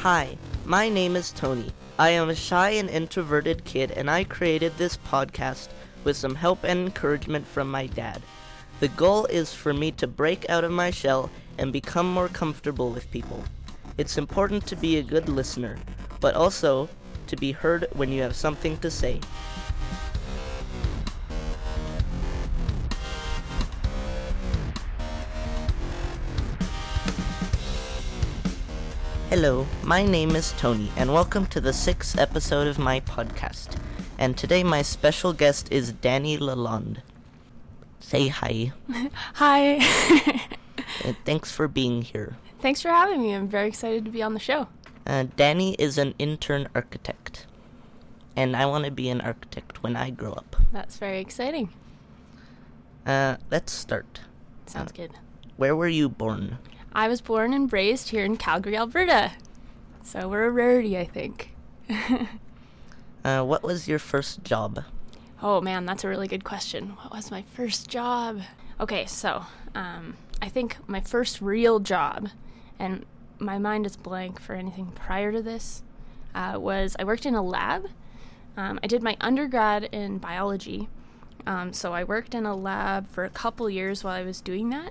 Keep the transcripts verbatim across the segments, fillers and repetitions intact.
Hi, my name is Tony. I am a shy and introverted kid, and I created this podcast with some help and encouragement from my dad. The goal is for me to break out of my shell and become more comfortable with people. It's important to be a good listener, but also to be heard when you have something to say. Hello, my name is Tony, and welcome to the sixth episode of my podcast. And today my special guest is Danny Lalonde. Say hi. Hi. And thanks for being here. Thanks for having me. I'm very excited to be on the show. Uh, Danny is an intern architect, and I want to be an architect when I grow up. That's very exciting. Uh, let's start. Sounds uh, good. Where were you born? I was born and raised here in Calgary, Alberta. So we're a rarity, I think. uh, what was your first job? Oh man, that's a really good question. What was my first job? Okay, so um, I think my first real job, and my mind is blank for anything prior to this, uh, was I worked in a lab. Um, I did my undergrad in biology, um, so I worked in a lab for a couple years while I was doing that,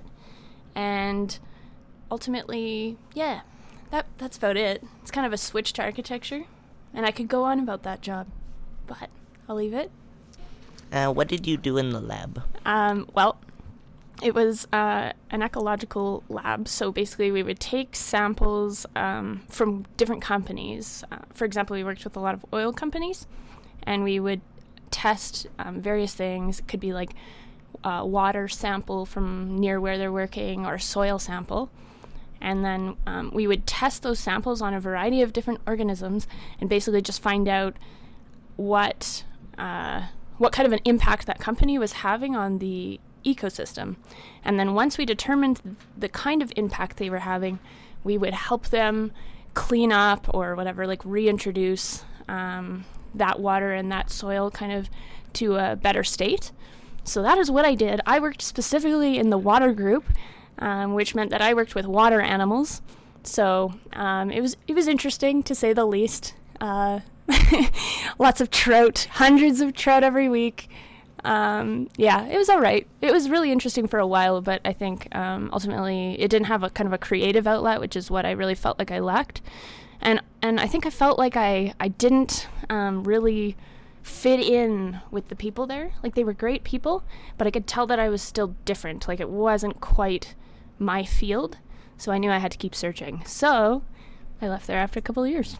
and ultimately, yeah, that that's about it. It's kind of a switch to architecture, and I could go on about that job, but I'll leave it. Uh, what did you do in the lab? Um, well, it was uh, an ecological lab, so basically we would take samples um, from different companies. Uh, for example, we worked with a lot of oil companies, and we would test um, various things. It could be like a water sample from near where they're working, or a soil sample. And then um, we would test those samples on a variety of different organisms and basically just find out what uh, what kind of an impact that company was having on the ecosystem. And then once we determined the kind of impact they were having, we would help them clean up or whatever, like reintroduce um, that water and that soil kind of to a better state. So that is what I did. I worked specifically in the water group, um, which meant that I worked with water animals. So um, it was it was interesting, to say the least. Uh, lots of trout, hundreds of trout every week. Um, yeah, it was all right. It was really interesting for a while, but I think um, ultimately it didn't have a kind of a creative outlet, which is what I really felt like I lacked. And and I think I felt like I, I didn't um, really fit in with the people there. Like, they were great people, but I could tell that I was still different. Like, it wasn't quite my field, so I knew I had to keep searching. So I left there after a couple of years.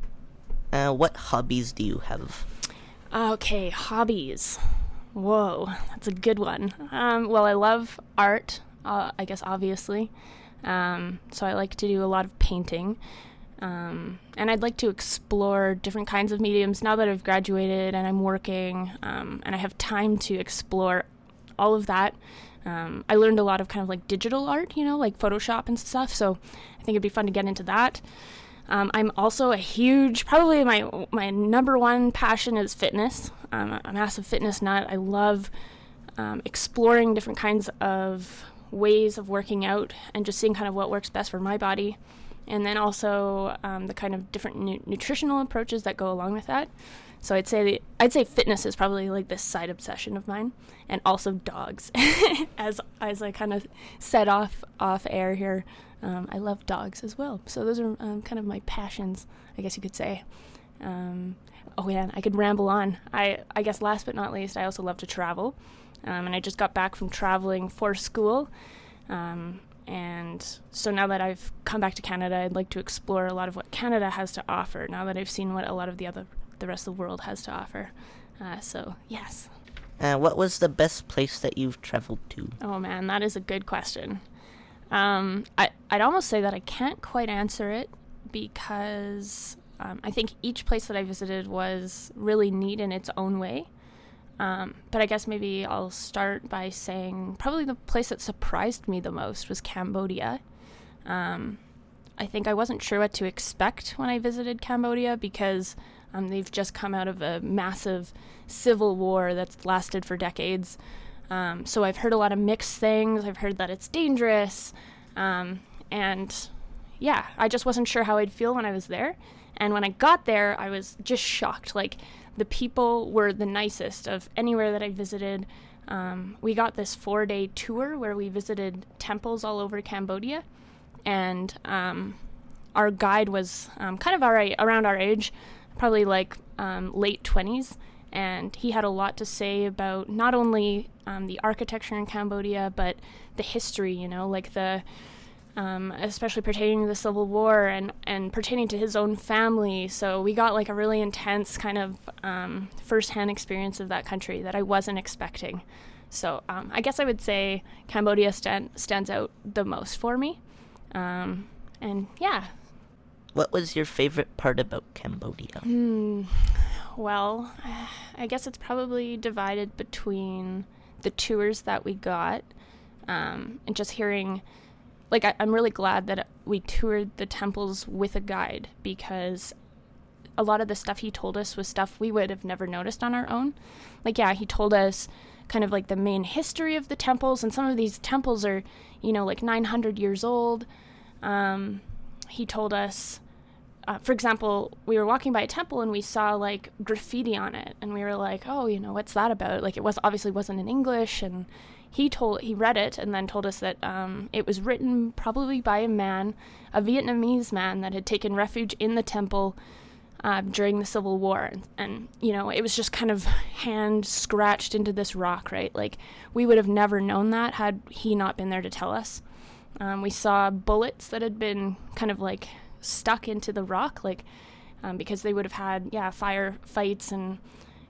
Uh, what hobbies do you have? Okay, hobbies. Whoa, that's a good one. Um, well, I love art, uh, I guess, obviously. Um, so I like to do a lot of painting. Um, and I'd like to explore different kinds of mediums now that I've graduated and I'm working, um, and I have time to explore all of that. Um, I learned a lot of kind of like digital art, you know, like Photoshop and stuff, so I think it'd be fun to get into that. Um, I'm also a huge, probably my my number one passion is fitness. I'm a massive fitness nut. I love um, exploring different kinds of ways of working out and just seeing kind of what works best for my body. And then also um, the kind of different nu- nutritional approaches that go along with that. So I'd say the, I'd say fitness is probably like this side obsession of mine, and also dogs. as as I kind of set off off air here, um, I love dogs as well. So those are um, kind of my passions, I guess you could say. Um, oh yeah, I could ramble on. I I guess last but not least, I also love to travel, um, and I just got back from traveling for school. Um, And so now that I've come back to Canada, I'd like to explore a lot of what Canada has to offer, now that I've seen what a lot of the other, the rest of the world has to offer. Uh, so, yes. Uh, what was the best place that you've traveled to? Oh, man, that is a good question. Um, I, I'd almost say that I can't quite answer it because um, I think each place that I visited was really neat in its own way. Um, but I guess maybe I'll start by saying probably the place that surprised me the most was Cambodia. Um, I think I wasn't sure what to expect when I visited Cambodia because um, they've just come out of a massive civil war that's lasted for decades. Um, so I've heard a lot of mixed things. I've heard that it's dangerous. Um, and yeah, I just wasn't sure how I'd feel when I was there. And when I got there, I was just shocked. Like, the people were the nicest of anywhere that I visited. Um, we got this four-day tour where we visited temples all over Cambodia. And um, our guide was um, kind of our, around our age, probably like um, late twenties. And he had a lot to say about not only um, the architecture in Cambodia, but the history, you know, like the, um, especially pertaining to the Civil War and, and pertaining to his own family. So we got like a really intense kind of um, firsthand experience of that country that I wasn't expecting. So um, I guess I would say Cambodia stand, stands out the most for me. Um, and yeah. What was your favorite part about Cambodia? Hmm. Well, I guess it's probably divided between the tours that we got um, and just hearing, like, I, I'm really glad that we toured the temples with a guide, because a lot of the stuff he told us was stuff we would have never noticed on our own. Like, yeah, he told us kind of like the main history of the temples, and some of these temples are, you know, like nine hundred years old. Um, he told us, Uh, for example, we were walking by a temple and we saw like graffiti on it, and we were like, oh, you know, what's that about? Like, it was obviously wasn't in English, and he told he read it and then told us that um, it was written probably by a man, a Vietnamese man that had taken refuge in the temple uh, during the Civil War, and, and you know, it was just kind of hand scratched into this rock, right? Like, we would have never known that had he not been there to tell us. Um, we saw bullets that had been kind of like stuck into the rock, like um, because they would have had yeah fire fights and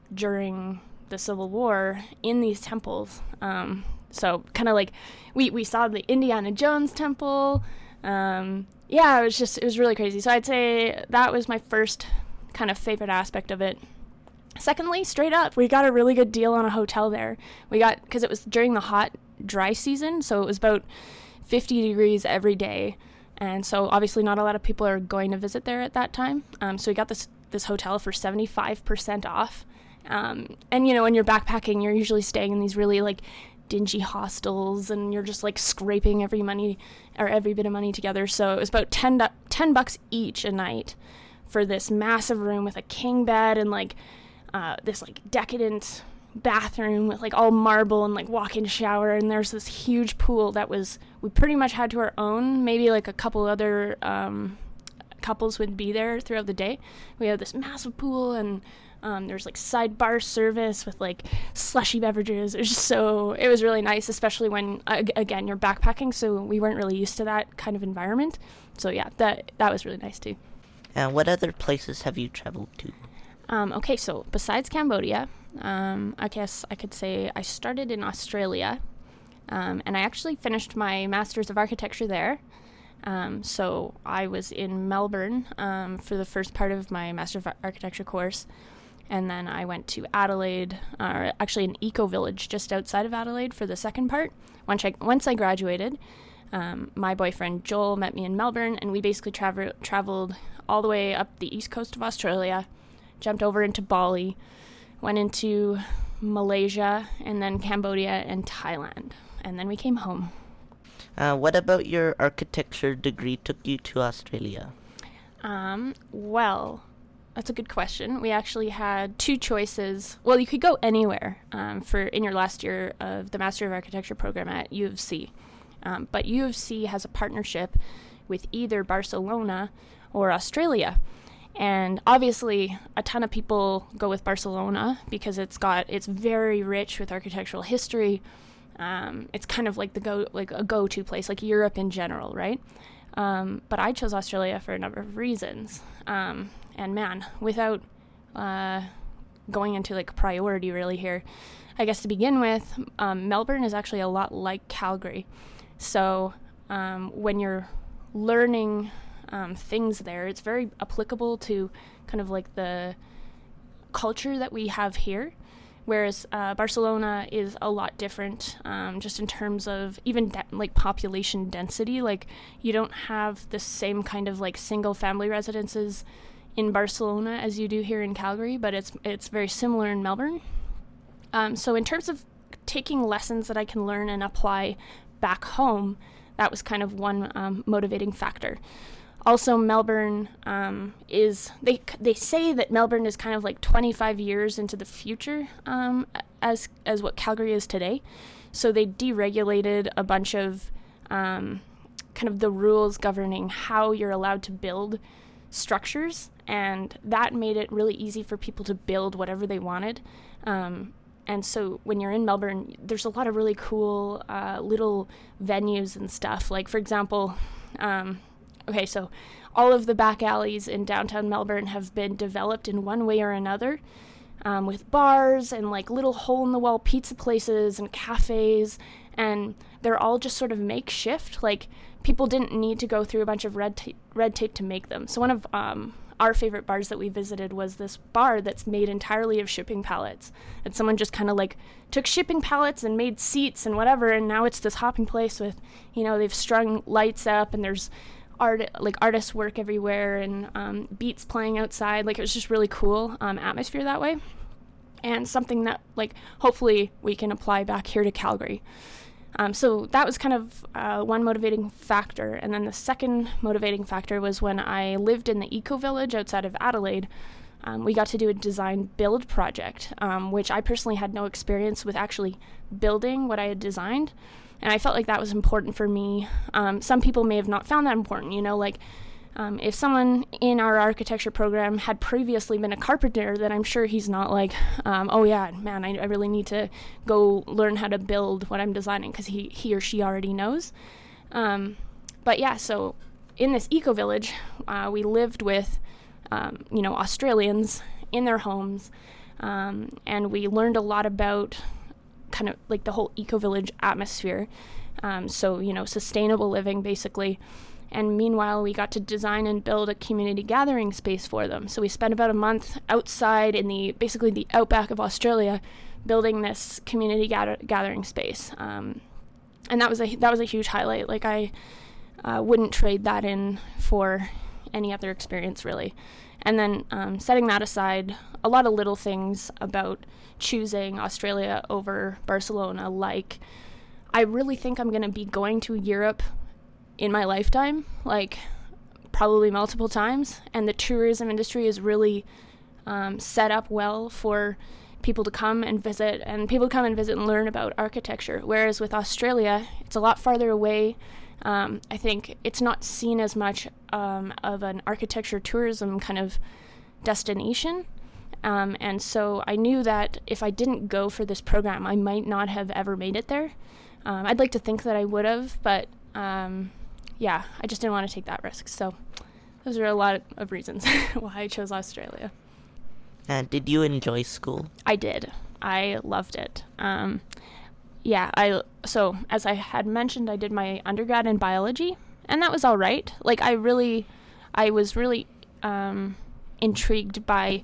during the Civil War in these temples. Um, so kind of like we we saw the Indiana Jones temple. Um, yeah, it was just it was really crazy. So I'd say that was my first kind of favorite aspect of it. Secondly, straight up, we got a really good deal on a hotel there. We got, because it was during the hot dry season, so it was about fifty degrees every day. And so obviously not a lot of people are going to visit there at that time. Um, so we got this this hotel for seventy-five percent off. Um, and, you know, when you're backpacking, you're usually staying in these really, like, dingy hostels, and you're just, like, scraping every money or every bit of money together. So it was about ten, ten bucks each a night for this massive room with a king bed and, like, uh, this, like, decadent bathroom with like all marble and like walk-in shower, and there's this huge pool that was we pretty much had to our own. Maybe like a couple other um couples would be there throughout the day. We had this massive pool, and um there's like side bar service with like slushy beverages. It was just so it was really nice, especially when uh, again you're backpacking, so we weren't really used to that kind of environment. So yeah, that that was really nice too. And what other places have you traveled to? Um, okay, so besides Cambodia, um, I guess I could say I started in Australia, um, and I actually finished my Master's of Architecture there. Um, so I was in Melbourne um, for the first part of my Master of Architecture course, and then I went to Adelaide, or actually an eco-village just outside of Adelaide for the second part. Once I, once I graduated, um, my boyfriend Joel met me in Melbourne, and we basically travel, traveled all the way up the east coast of Australia, jumped over into Bali, went into Malaysia, and then Cambodia and Thailand. And then we came home. Uh, what about your architecture degree took you to Australia? Um, well, that's a good question. We actually had two choices. Well, you could go anywhere um, for in your last year of the Master of Architecture program at U of C. Um, but U of C has a partnership with either Barcelona or Australia. And obviously, a ton of people go with Barcelona because it's got it's very rich with architectural history. Um, it's kind of like the go like a go-to place, like Europe in general, right? Um, but I chose Australia for a number of reasons. Um, and man, without uh, going into like priority really here, I guess to begin with, um, Melbourne is actually a lot like Calgary. So um, when you're learning Um, things there, it's very applicable to kind of like the culture that we have here, whereas uh, Barcelona is a lot different, um, just in terms of even de- like population density. Like, you don't have the same kind of like single family residences in Barcelona as you do here in Calgary, but it's it's very similar in Melbourne. Um, so in terms of taking lessons that I can learn and apply back home, that was kind of one um, motivating factor. Also, Melbourne um, is, they they say that Melbourne is kind of like twenty-five years into the future um, as as what Calgary is today. So they deregulated a bunch of um, kind of the rules governing how you're allowed to build structures, and that made it really easy for people to build whatever they wanted. Um, and so when you're in Melbourne, there's a lot of really cool uh, little venues and stuff. Like, for example, um, okay, so all of the back alleys in downtown Melbourne have been developed in one way or another, um, with bars and like little hole-in-the-wall pizza places and cafes, and they're all just sort of makeshift. Like, people didn't need to go through a bunch of red, ta- red tape to make them. So one of um, our favorite bars that we visited was this bar that's made entirely of shipping pallets. And someone just kind of like took shipping pallets and made seats and whatever, and now it's this hopping place with, you know, they've strung lights up, and there's art, like artist work everywhere, and um, beats playing outside. Like, it was just really cool um, atmosphere that way, and something that, like, hopefully we can apply back here to Calgary. Um, so that was kind of uh, one motivating factor. And then the second motivating factor was when I lived in the Eco Village outside of Adelaide. Um, we got to do a design build project, um, which I personally had no experience with actually building what I had designed. And I felt like that was important for me. Um, some people may have not found that important, you know, like um, if someone in our architecture program had previously been a carpenter, then I'm sure he's not like, um, oh yeah, man, I, I really need to go learn how to build what I'm designing, because he, he or she already knows. Um, but yeah, so in this eco village, uh, we lived with, um, you know, Australians in their homes, um, and we learned a lot about kind of like the whole eco-village atmosphere. Um, so, you know, sustainable living, basically. And meanwhile, we got to design and build a community gathering space for them. So we spent about a month outside in the, basically the outback of Australia, building this community gather- gathering space. Um, and that was a, that was a huge highlight. Like, I uh, wouldn't trade that in for any other experience, really. And then um, setting that aside, a lot of little things about choosing Australia over Barcelona, like, I really think I'm going to be going to Europe in my lifetime, like probably multiple times, and the tourism industry is really um, set up well for people to come and visit, and people come and visit and learn about architecture, whereas with Australia, it's a lot farther away. Um, I think it's not seen as much um, of an architecture tourism kind of destination. Um, and so I knew that if I didn't go for this program, I might not have ever made it there. Um, I'd like to think that I would have, but um, yeah, I just didn't want to take that risk. So those are a lot of reasons why I chose Australia. And did you enjoy school? I did. I loved it. Um, yeah, I so as I had mentioned, I did my undergrad in biology, and that was all right. Like, I really, I was really um, intrigued by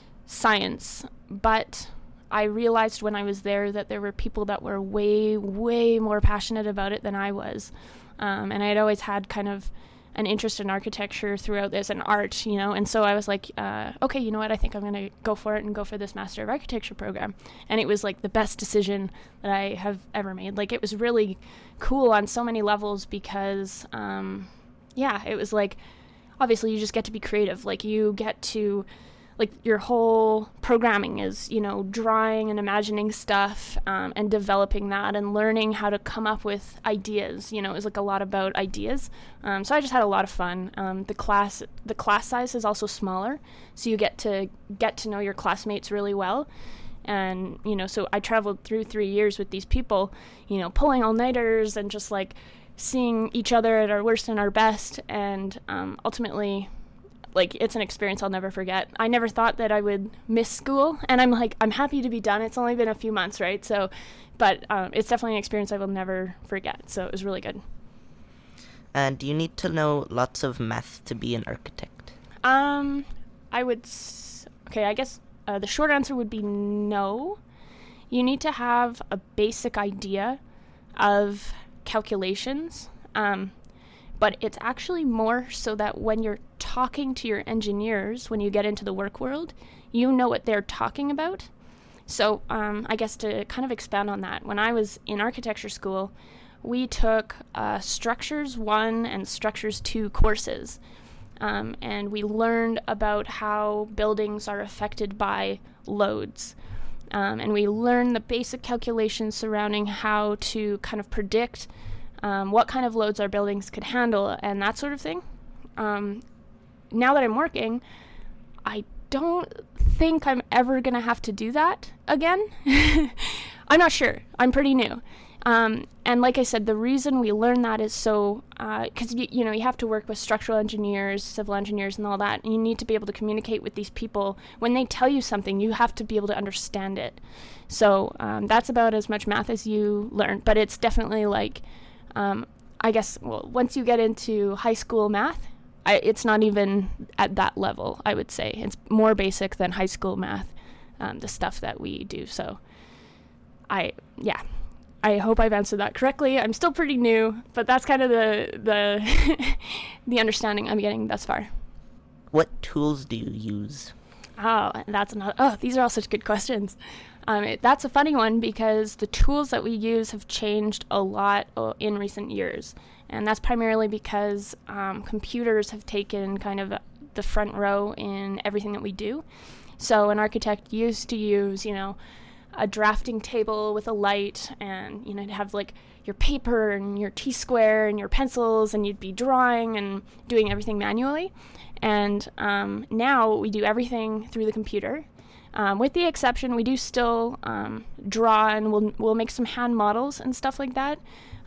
science, but I realized when I was there that there were people that were way, way more passionate about it than I was. Um, and I had always had kind of an interest in architecture throughout this, and art, you know, and so I was like, uh, okay, you know what, I think I'm going to go for it and go for this Master of Architecture program. And it was like the best decision that I have ever made. Like, it was really cool on so many levels because, um, yeah, it was like, obviously you just get to be creative. Like, you get to, like, your whole programming is, you know, drawing and imagining stuff um, and developing that and learning how to come up with ideas. You know, it was like a lot about ideas. Um, so I just had a lot of fun. Um, the class, the class size is also smaller, so you get to get to know your classmates really well. And, you know, so I traveled through three years with these people, you know, pulling all-nighters and just like seeing each other at our worst and our best. And um, ultimately, like, it's an experience I'll never forget. I never thought that I would miss school, and I'm like, I'm happy to be done. It's only been a few months, right? So, but um, it's definitely an experience I will never forget. So it was really good. And do you need to know lots of math to be an architect? Um, I would, s- okay, I guess uh, the short answer would be no. You need to have a basic idea of calculations. Um, But it's actually more so that when you're talking to your engineers, when you get into the work world, you know what they're talking about. So um, I guess to kind of expand on that, when I was in architecture school, we took uh, Structures one and Structures two courses. Um, and we learned about how buildings are affected by loads. Um, and we learned the basic calculations surrounding how to kind of predict um, what kind of loads our buildings could handle and that sort of thing. Um, now that I'm working, I don't think I'm ever going to have to do that again. I'm not sure. I'm pretty new. Um, and like I said, the reason we learn that is so, because, uh, you, you know, you have to work with structural engineers, civil engineers, and all that, and you need to be able to communicate with these people. When they tell you something, you have to be able to understand it. So um, that's about as much math as you learn, but it's definitely like, um, I guess, well, once you get into high school math, I, it's not even at that level, I would say. It's more basic than high school math, um, the stuff that we do. So I, yeah. I hope I've answered that correctly. I'm still pretty new, but that's kind of the the the understanding I'm getting thus far. What tools do you use? Oh, that's another. Oh, these are all such good questions. Um, it, that's a funny one because the tools that we use have changed a lot uh, in recent years, and that's primarily because um, computers have taken kind of the front row in everything that we do. So an architect used to use, you know, a drafting table with a light, and you know, you'd have like your paper and your T-square and your pencils, and you'd be drawing and doing everything manually. And um, now we do everything through the computer, um, with the exception we do still um, draw, and we'll we'll make some hand models and stuff like that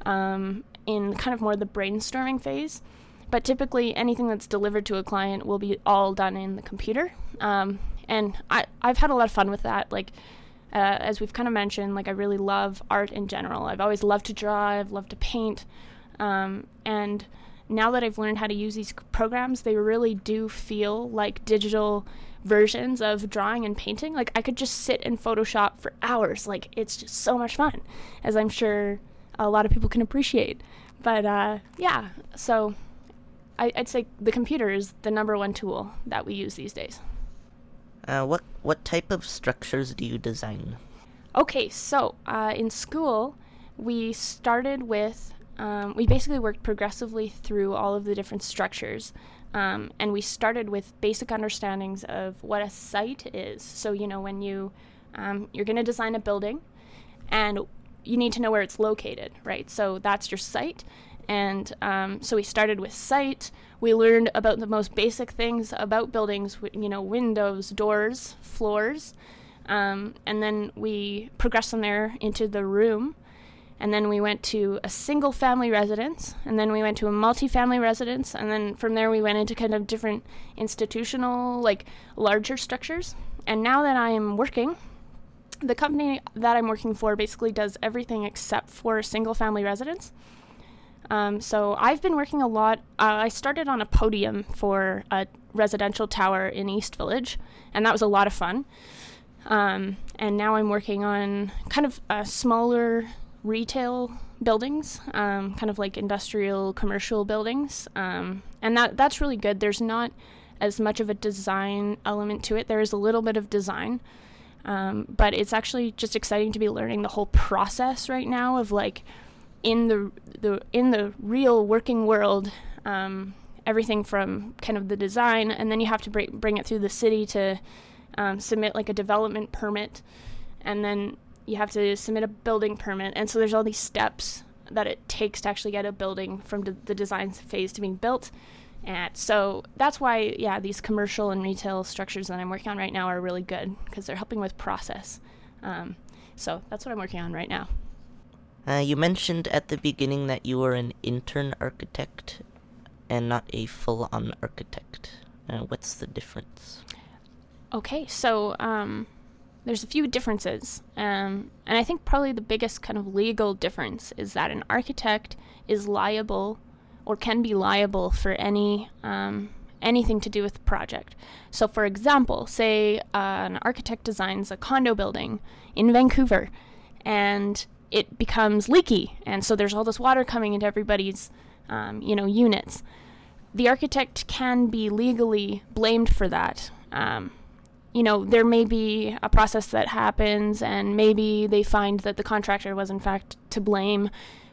um, in kind of more the brainstorming phase. But typically anything that's delivered to a client will be all done in the computer, um, and I I've had a lot of fun with that. Like. Uh, as we've kind of mentioned, like I really love art in general. I've always loved to draw, I've loved to paint, um, and now that I've learned how to use these programs, they really do feel like digital versions of drawing and painting. Like I could just sit in Photoshop for hours. Like it's just so much fun, as I'm sure a lot of people can appreciate. But uh, yeah, so I, I'd say the computer is the number one tool that we use these days. Uh, what what type of structures do you design? Okay, so uh, in school, we started with, um, we basically worked progressively through all of the different structures. Um, and we started with basic understandings of what a site is. So, you know, when you, um, you're going to design a building, and you need to know where it's located, right? So that's your site. And um, so we started with site. We learned about the most basic things about buildings, you know, windows, doors, floors. Um, and then we progressed from there into the room. And then we went to a single family residence. And then we went to a multi-family residence. And then from there we went into kind of different institutional, like larger structures. And now that I am working, the company that I'm working for basically does everything except for a single family residence. Um, so I've been working a lot. Uh, I started on a podium for a residential tower in East Village, and that was a lot of fun. Um, and now I'm working on kind of uh, smaller retail buildings, um, kind of like industrial commercial buildings. Um, and that that's really good. There's not as much of a design element to it. There is a little bit of design, um, but it's actually just exciting to be learning the whole process right now of like, in the the in the real working world, um, everything from kind of the design, and then you have to bring bring it through the city to um, submit like a development permit, and then you have to submit a building permit, and so there's all these steps that it takes to actually get a building from d- the design phase to being built. And so that's why, yeah, these commercial and retail structures that I'm working on right now are really good because they're helping with process. Um, so that's what I'm working on right now. Uh, you mentioned at the beginning that you were an intern architect and not a full-on architect. Uh, what's the difference? Okay, so um, there's a few differences. Um, and I think probably the biggest kind of legal difference is that an architect is liable or can be liable for any um, anything to do with the project. So for example, say uh, an architect designs a condo building in Vancouver, and it becomes leaky, and so there's all this water coming into everybody's, um, you know, units. The architect can be legally blamed for that. Um, you know, there may be a process that happens, and maybe they find that the contractor was in fact to blame,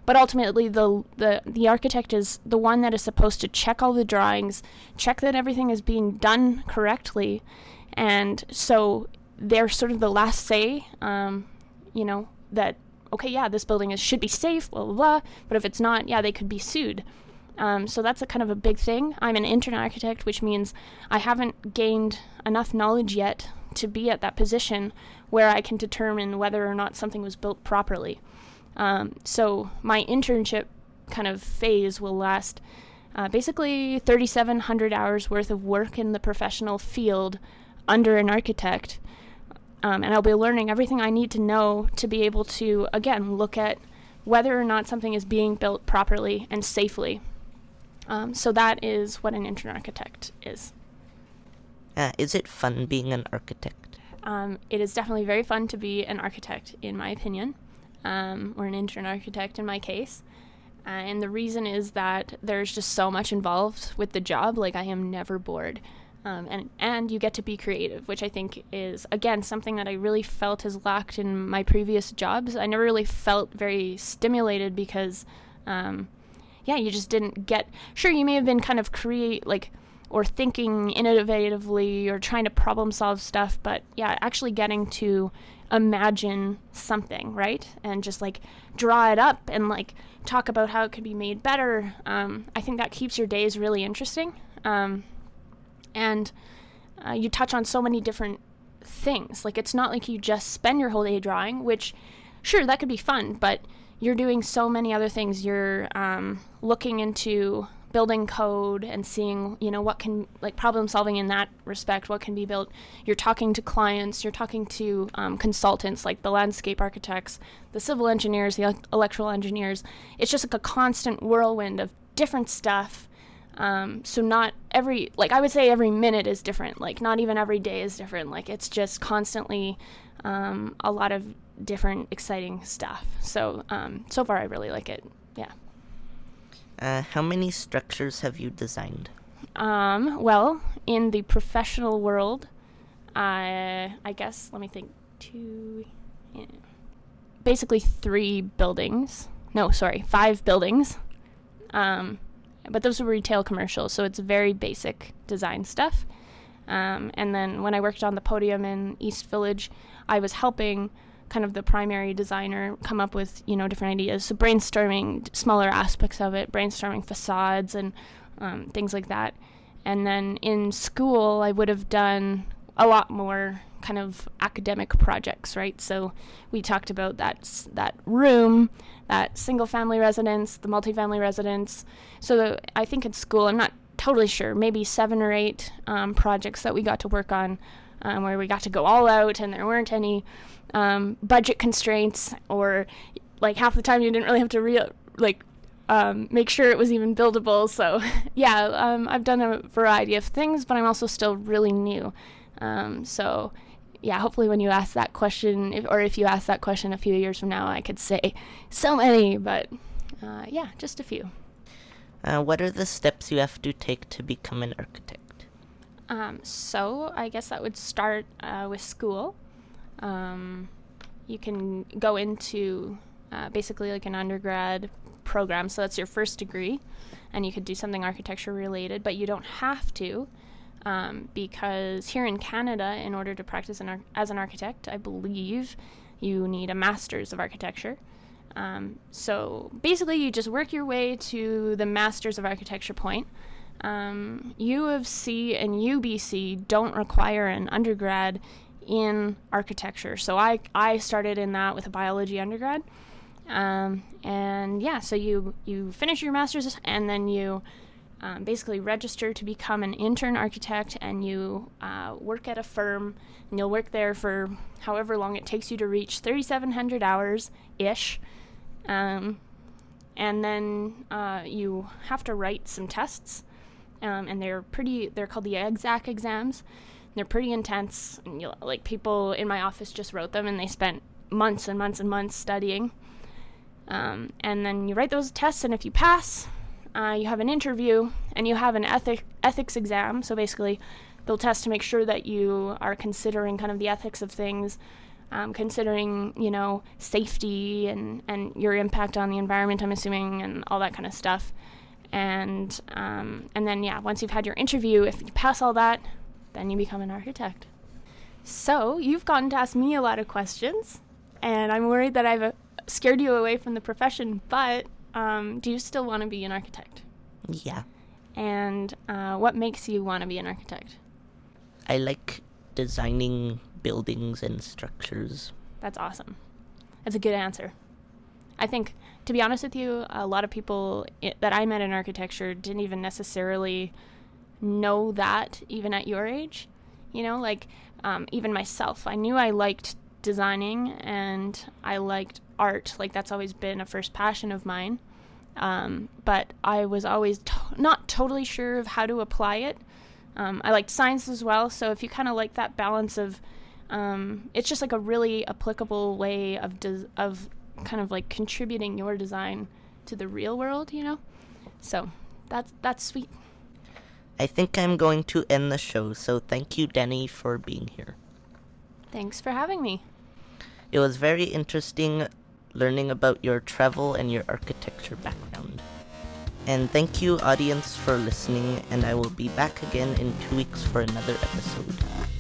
but ultimately the, the the architect is the one that is supposed to check all the drawings, check that everything is being done correctly, and so they're sort of the last say, um, you know, that, okay, yeah, this building is should be safe, blah, blah, blah, but if it's not, yeah, they could be sued. Um, so that's a kind of a big thing. I'm an intern architect, which means I haven't gained enough knowledge yet to be at that position where I can determine whether or not something was built properly. Um, so my internship kind of phase will last uh, basically thirty-seven hundred hours worth of work in the professional field under an architect. Um, and I'll be learning everything I need to know to be able to, again, look at whether or not something is being built properly and safely. Um, so that is what an intern architect is. Uh, is it fun being an architect? Um, it is definitely very fun to be an architect, in my opinion, um, or an intern architect in my case. Uh, and the reason is that there's just so much involved with the job. Like, I am never bored. Um, and, and you get to be creative, which I think is, again, something that I really felt has lacked in my previous jobs. I never really felt very stimulated because... Um, yeah, you just didn't get, sure, you may have been kind of create, like, or thinking innovatively or trying to problem solve stuff, but yeah, actually getting to imagine something, right? And just like draw it up and like talk about how it could be made better. Um, I think that keeps your days really interesting. Um, and uh, you touch on so many different things. Like, it's not like you just spend your whole day drawing, which, sure, that could be fun, but you're doing so many other things. You're um, looking into building code and seeing, you know, what can, like, problem solving in that respect, what can be built. You're talking to clients, you're talking to um, consultants, like the landscape architects, the civil engineers, the el- electrical engineers. It's just like a constant whirlwind of different stuff. Um, so not every, like, I would say every minute is different. Like, not even every day is different. Like, it's just constantly um, a lot of different exciting stuff. So um so far I really like it. Yeah. Uh how many structures have you designed? Um well, in the professional world, I I guess let me think two yeah, basically three buildings. No, sorry, five buildings. Um but those were retail commercials, so it's very basic design stuff. Um and then when I worked on the podium in East Village, I was helping kind of the primary designer come up with, you know, different ideas. So brainstorming d- smaller aspects of it, brainstorming facades and um, things like that. And then in school, I would have done a lot more kind of academic projects, right? So we talked about that s- that room, that single-family residence, the multifamily residence. So the, I think in school, I'm not totally sure, maybe seven or eight um, projects that we got to work on, um, where we got to go all out and there weren't any um, budget constraints, or like half the time you didn't really have to re- like um, make sure it was even buildable. So yeah, um, I've done a variety of things, but I'm also still really new. Um, so yeah, hopefully when you ask that question, if, or if you ask that question a few years from now, I could say so many, but uh, yeah, just a few. Uh, what are the steps you have to take to become an architect? Um, so I guess that would start uh, with school. Um, you can go into uh, basically like an undergrad program, so that's your first degree, and you could do something architecture related, but you don't have to, um, because here in Canada, in order to practice an ar- as an architect, I believe you need a master's of architecture. Um, so basically you just work your way to the Masters of Architecture point. Um, U of C and U B C don't require an undergrad in architecture. So I, I started in that with a biology undergrad. Um, and yeah, so you, you finish your master's and then you um, basically register to become an intern architect, and you uh, work at a firm, and you'll work there for however long it takes you to reach thirty-seven hundred hours-ish. Um, and then uh, you have to write some tests, um, and they're pretty, they're called the E X A C exams. They're pretty intense, and you, like, people in my office just wrote them, and they spent months and months and months studying. Um, and then you write those tests, and if you pass, uh, you have an interview, and you have an ethic, ethics exam. So basically, they'll test to make sure that you are considering kind of the ethics of things, um, considering, you know, safety and, and your impact on the environment, I'm assuming, and all that kind of stuff. And um, and then, yeah, once you've had your interview, if you pass all that, then you become an architect. So you've gotten to ask me a lot of questions, and I'm worried that I've uh, scared you away from the profession, but um, do you still want to be an architect? Yeah. And uh, what makes you want to be an architect? I like designing buildings and structures. That's awesome. That's a good answer. I think, to be honest with you, a lot of people I- that I met in architecture didn't even necessarily know that, even at your age. You know, like, um, even myself, I knew I liked designing and I liked art. Like, that's always been a first passion of mine. Um, but I was always to- not totally sure of how to apply it. Um, I liked science as well, so if you kind of like that balance of, um, it's just like a really applicable way of des- of kind of like contributing your design to the real world, you know? So that's that's sweet. I think I'm going to end the show, so thank you, Denny, for being here. Thanks for having me. It was very interesting learning about your travel and your architecture background. And thank you, audience, for listening, and I will be back again in two weeks for another episode.